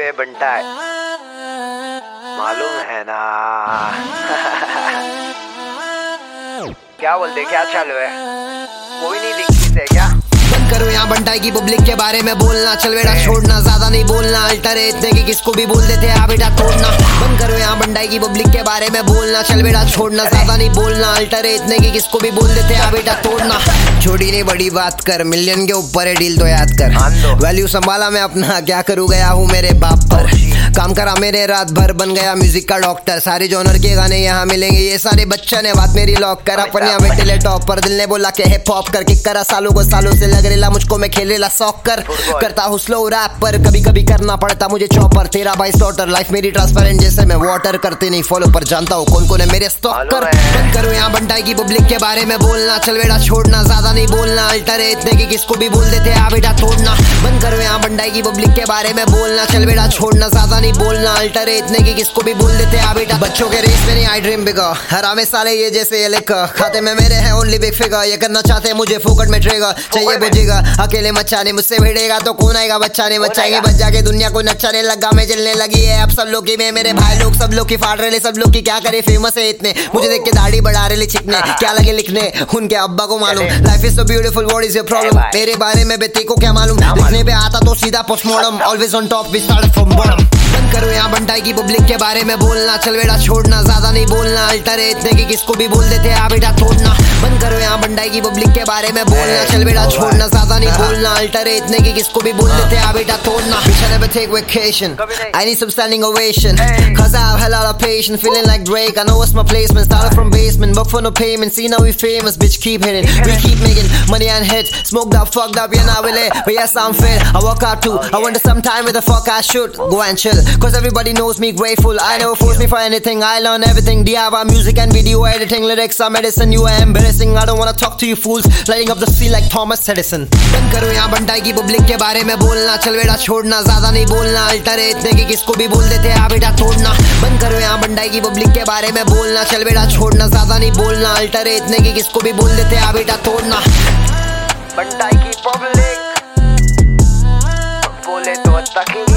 ये बंटा है, मालूम है ना। क्या बोलते, क्या चालू है? कोई नहीं दिखती है क्या? बंद करो यहाँ बंटाई की पब्लिक के बारे में बोलना, चल बेटा छोड़ना, ज्यादा नहीं बोलना, अल्टर है इतने की किसको भी बोल देते आ बेटा तोड़ना। बंद करो यहाँ बंटाई की पब्लिक के बारे में बोलना, चल बेटा छोड़ना, ज्यादा नहीं बोलना, अल्टर है इतने की किसको भी बोल देते आ बेटा तोड़ना। छोटी नहीं बड़ी बात कर, मिलियन के ऊपर है डील तो याद कर, वैल्यू संभाला मैं अपना, क्या करूँ गया हूँ मेरे बाप पर, काम करा मेरे रात भर, बन गया म्यूजिक का डॉक्टर, सारे जॉनर के गाने यहाँ मिलेंगे, ये सारे बच्चन है, बात मेरी लॉक कर, अपन यहाँ बैठे ले टॉप पर, दिल ने बोला के हिप हॉप कर, किक करा सालों को, सालों से लग रेला मुझको, मैं खेलेला सॉकर, करता हूँ स्लो रैप पर, कभी कभी करना पड़ता मुझे चॉपर, तेरा भाई स्लॉटर, लाइफ मेरी ट्रांसपेरेंट जैसे मैं वाटर, करते नहीं फॉलो पर जानता हूँ कौन कौन है मेरे स्टॉकर। बंद करो यहाँ बंटाई की पब्लिक के बारे में बोलना, चल बेटा छोड़ना, ज्यादा नहीं बोलना, अल्टर है इतने की किसको भी बोल देते आ बेटा तोड़ना। बंद करो यहाँ बंटाई की पब्लिक के बारे में बोलना, चल बेटा छोड़ना, ज्यादा नहीं बोलना, अल्टर है इतने की किसको भी बोल देते आ बेटा। बच्चों के रेस में नहीं आई ड्रीम बिगर, हरामे साले ये जैसे ये लिखा, खाते में मेरे हैं ओनली बिग फिगर, ये करना चाहते हैं मुझे फोकट में ट्रेगर, चाहिए बुझेगा अकेले मचाने, मुझसे भिड़ेगा तो कौन आएगा बच्चाने, बच्चाएंगे बच जाके दुनिया को नचाने लगा, मैं जलने लगी है अब सब लोग की, मैं मेरे भाई लोग सब लोग की फाड़ रहे, सब लोग की क्या करे, फेमस है इतने, मुझे देख के दाढ़ी बढ़ा रहे चिकने, क्या लगे लिखने उनके अब्बा को मालूम, life is so beautiful what is your problem, मेरे बारे में बेटे को क्या मालूम, लिखने पे आता तो सीधा postmortem, always on top we start from bottom. बंद करो यहाँ बंटाई की पब्लिक के बारे में बोलना, चल बेटा छोड़ना, ज्यादा नहीं बोलना, अल्टर है इतने की किसको भी बोल देते आ बेटा तोड़ना। बंद करो यहाँ बंटाई की पब्लिक के बारे में बोलना, चल बेटा छोड़ना, ज्यादा नहीं बोलना, अल्टर है इतने की किसको भी बोल देते आ बेटा तोड़ना। Bitch, I never take vacation, I need some standing ovation, cause I have a lot of patience, feeling like Drake, I know what's my placement, started from basement, work for no payment, see now we famous, bitch keep hitting, we keep making money and hit, smoked up, fucked up, yeah now we lit, but yes I'm fit, I work out too, I wonder sometime where the fuck I should go and chill, cause everybody knows me grateful, I never force me for anything, I learn everything, DIY music and video editing, lyrics are medicine, you are embarrassing, I don't wanna talk to you fools, lighting up the sea like Thomas Edison। बंद करो यहाँ बंटाई की public के बारे में बोलना, चल बेटा छोड़ना, ज्यादा नहीं बोलना, अल्टर है इतने की किसको भी बोल देते आ बेटा तोड़ना। बंद करो यहाँ बंटाई की पब्लिक के बारे में बोलना, चल बेटा छोड़ना, ज्यादा नहीं बोलना, अल्टर है इतने की किसको भी बोल देते आ बेटा तोड़ना। बंटाई की पब्लिक बोले तो तक